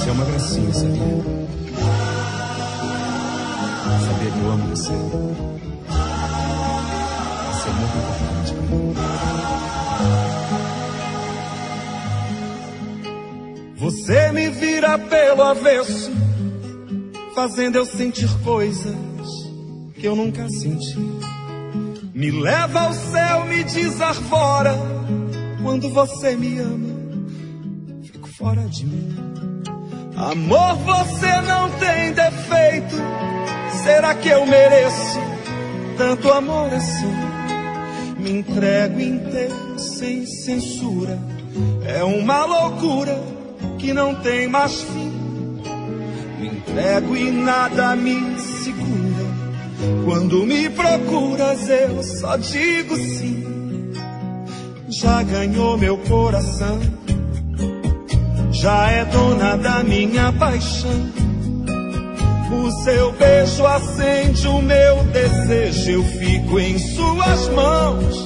Você é uma gracinha, sabia? Sabia que eu amo você? Você é muito importante pra mim. Você me vira pelo avesso, fazendo eu sentir coisas que eu nunca senti. Me leva ao céu, me desarvora. Quando você me ama, fico fora de mim. Amor, você não tem defeito. Será que eu mereço tanto amor assim? Me entrego inteiro, sem censura. É uma loucura que não tem mais fim. Me entrego e nada me segura. Quando me procuras eu só digo sim. Já ganhou meu coração, já é dona da minha paixão. O seu beijo acende o meu desejo, eu fico em suas mãos.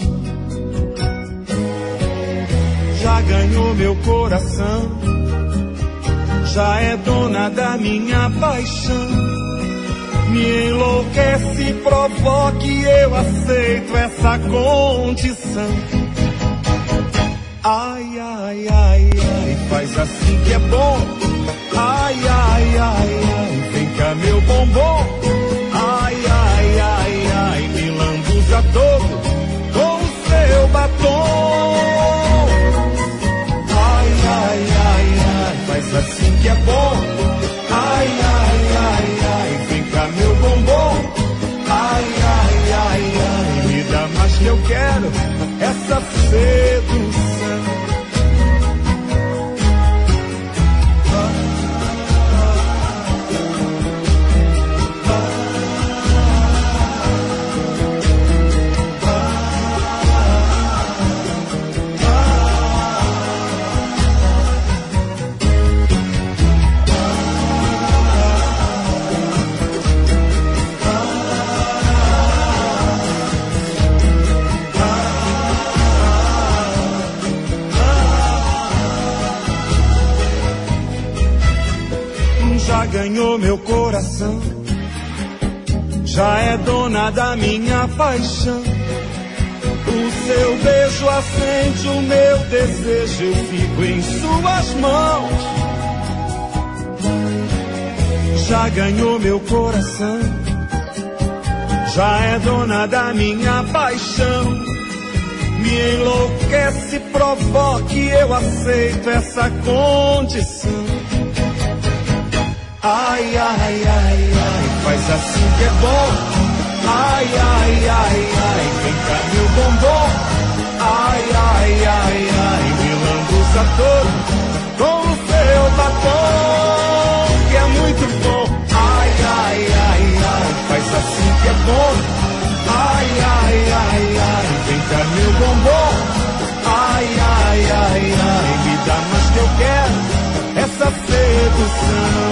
Já ganhou meu coração, já é dona da minha paixão. Me enlouquece, provoque, eu aceito essa condição. Ai, ai, ai, ai, faz assim que é bom. Ai, ai, ai, ai, vem cá meu bombom. Ai, ai, ai, ai, me lambuza todo com o seu batom. Ai, ai, ai, ai, faz assim que é bom. Ai, ai, ai, ai, vem cá meu bombom. Ai, ai, ai, ai, me dá mais que eu quero essa sedução. Já ganhou meu coração, já é dona da minha paixão. O seu beijo acende o meu desejo, eu fico em suas mãos. Já ganhou meu coração, já é dona da minha paixão. Me enlouquece, provoque, eu aceito essa condição. Ai, ai, ai, ai, faz assim que é bom. Ai, ai, ai, ai, vem cá meu bombom. Ai, ai, ai, ai, me lambuza todo com o seu batom, que é muito bom. Ai, ai, ai, ai, faz assim que é bom. Ai, ai, ai, ai, vem cá meu bombom. Ai, ai, ai, ai, me dá mais que eu quero essa sedução.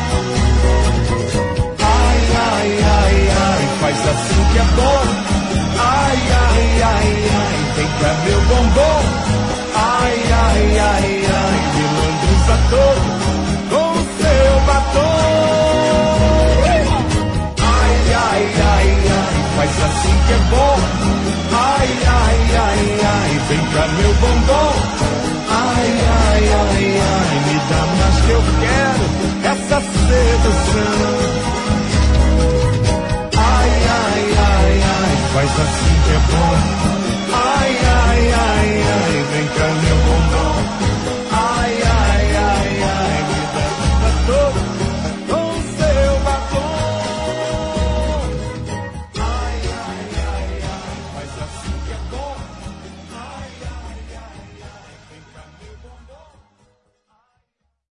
Ai, ai, ai, faz assim que é bom. Ai, ai, ai, ai, vem cá meu bombom. Ai, ai, ai, ai, me lambuza todo com o seu batom. Ai, ai, ai, ai, faz assim que é bom. Ai, ai, ai, ai, vem cá meu bombom. Ai, ai, ai, ai, me dá mais que eu quero essa sedução. Ai, ai, ai, ai, faz assim